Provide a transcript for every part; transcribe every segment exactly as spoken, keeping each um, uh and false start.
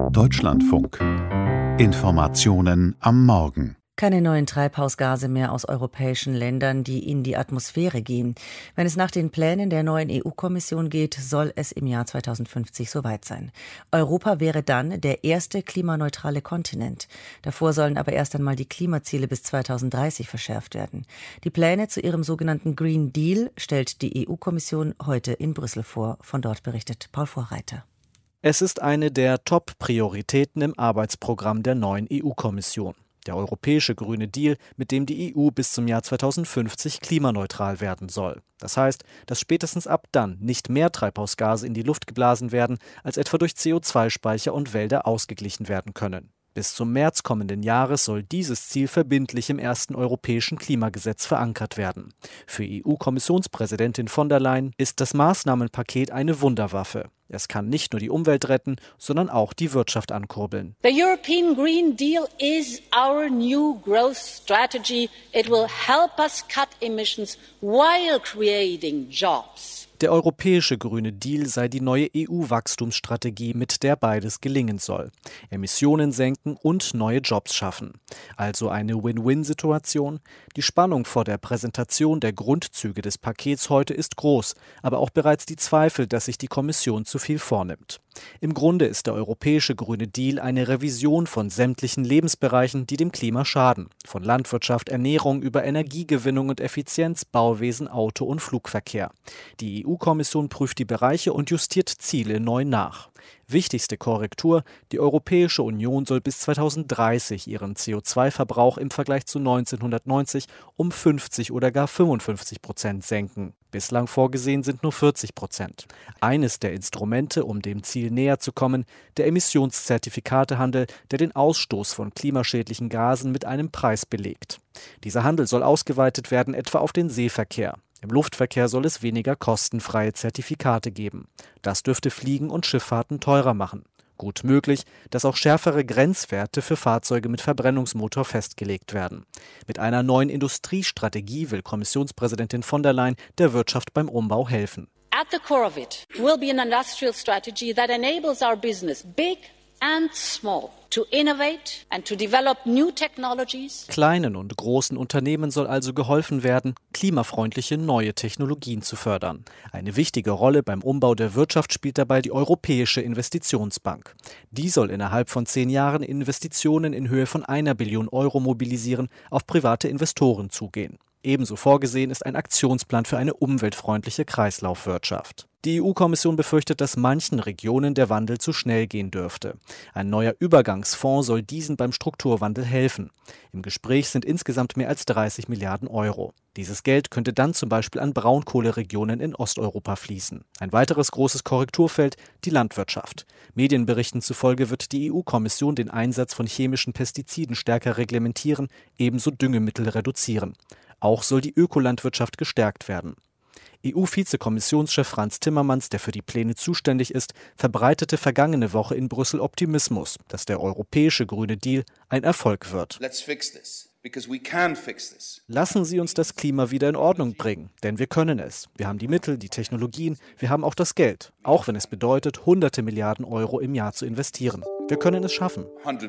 Deutschlandfunk. Informationen am Morgen. Keine neuen Treibhausgase mehr aus europäischen Ländern, die in die Atmosphäre gehen. Wenn es nach den Plänen der neuen E U-Kommission geht, soll es im Jahr zweitausendfünfzig soweit sein. Europa wäre dann der erste klimaneutrale Kontinent. Davor sollen aber erst einmal die Klimaziele bis zweitausenddreißig verschärft werden. Die Pläne zu ihrem sogenannten Green Deal stellt die E U-Kommission heute in Brüssel vor. Von dort berichtet Paul Vorreiter. Es ist eine der Top-Prioritäten im Arbeitsprogramm der neuen E U-Kommission. Der europäische Grüne Deal, mit dem die E U bis zum Jahr zweitausendfünfzig klimaneutral werden soll. Das heißt, dass spätestens ab dann nicht mehr Treibhausgase in die Luft geblasen werden, als etwa durch C O zwei Speicher und Wälder ausgeglichen werden können. Bis zum März kommenden Jahres soll dieses Ziel verbindlich im ersten europäischen Klimagesetz verankert werden. Für E U-Kommissionspräsidentin von der Leyen ist das Maßnahmenpaket eine Wunderwaffe. Es kann nicht nur die Umwelt retten, sondern auch die Wirtschaft ankurbeln. The European Green Deal is our new growth strategy. It will help us cut emissions while creating jobs. Der europäische Grüne Deal sei die neue E U-Wachstumsstrategie, mit der beides gelingen soll. Emissionen senken und neue Jobs schaffen. Also eine Win-Win-Situation. Die Spannung vor der Präsentation der Grundzüge des Pakets heute ist groß, aber auch bereits die Zweifel, dass sich die Kommission zu viel vornimmt. Im Grunde ist der europäische Grüne Deal eine Revision von sämtlichen Lebensbereichen, die dem Klima schaden. Von Landwirtschaft, Ernährung über Energiegewinnung und Effizienz, Bauwesen, Auto- und Flugverkehr. Die E U-Kommission prüft die Bereiche und justiert Ziele neu nach. Wichtigste Korrektur: Die Europäische Union soll bis zweitausenddreißig ihren C O zwei Verbrauch im Vergleich zu neunzehnhundertneunzig um fünfzig oder gar fünfundfünfzig Prozent senken. Bislang vorgesehen sind nur vierzig Prozent. Eines der Instrumente, um dem Ziel näher zu kommen, der Emissionszertifikatehandel, der den Ausstoß von klimaschädlichen Gasen mit einem Preis belegt. Dieser Handel soll ausgeweitet werden, etwa auf den Seeverkehr. Im Luftverkehr soll es weniger kostenfreie Zertifikate geben. Das dürfte Fliegen und Schifffahrten teurer machen. Gut möglich, dass auch schärfere Grenzwerte für Fahrzeuge mit Verbrennungsmotor festgelegt werden. Mit einer neuen Industriestrategie will Kommissionspräsidentin von der Leyen der Wirtschaft beim Umbau helfen. At the core of it will be an industrial strategy that enables our business, big and small, to innovate and to develop new technologies. Kleinen und großen Unternehmen soll also geholfen werden, klimafreundliche neue Technologien zu fördern. Eine wichtige Rolle beim Umbau der Wirtschaft spielt dabei die Europäische Investitionsbank. Die soll innerhalb von zehn Jahren Investitionen in Höhe von einer Billion Euro mobilisieren, auf private Investoren zugehen. Ebenso vorgesehen ist ein Aktionsplan für eine umweltfreundliche Kreislaufwirtschaft. Die E U-Kommission befürchtet, dass manchen Regionen der Wandel zu schnell gehen dürfte. Ein neuer Übergangsfonds soll diesen beim Strukturwandel helfen. Im Gespräch sind insgesamt mehr als dreißig Milliarden Euro. Dieses Geld könnte dann zum Beispiel an Braunkohleregionen in Osteuropa fließen. Ein weiteres großes Korrekturfeld: die Landwirtschaft. Medienberichten zufolge wird die E U-Kommission den Einsatz von chemischen Pestiziden stärker reglementieren, ebenso Düngemittel reduzieren. Auch soll die Ökolandwirtschaft gestärkt werden. E U-Vizekommissionschef Frans Timmermans, der für die Pläne zuständig ist, verbreitete vergangene Woche in Brüssel Optimismus, dass der europäische Grüne Deal ein Erfolg wird. Let's fix this, because we can fix this. Lassen Sie uns das Klima wieder in Ordnung bringen, denn wir können es. Wir haben die Mittel, die Technologien, wir haben auch das Geld, auch wenn es bedeutet, hunderte Milliarden Euro im Jahr zu investieren. Wir können es schaffen.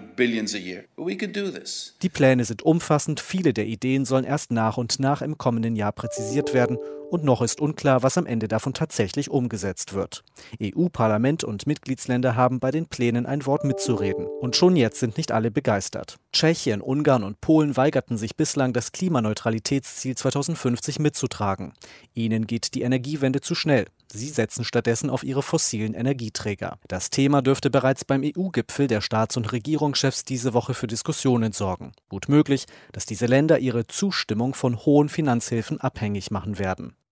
Die Pläne sind umfassend, viele der Ideen sollen erst nach und nach im kommenden Jahr präzisiert werden und noch ist unklar, was am Ende davon tatsächlich umgesetzt wird. E U-Parlament und Mitgliedsländer haben bei den Plänen ein Wort mitzureden. Und schon jetzt sind nicht alle begeistert. Tschechien, Ungarn und Polen weigerten sich bislang, das Klimaneutralitätsziel zweitausendfünfzig mitzutragen. Ihnen geht die Energiewende zu schnell. Sie setzen stattdessen auf ihre fossilen Energieträger. Das Thema dürfte bereits beim E U-Gipfel der Staats- und Regierungschefs diese Woche für Diskussionen sorgen. Gut möglich, dass diese Länder ihre Zustimmung von hohen Finanzhilfen abhängig machen werden.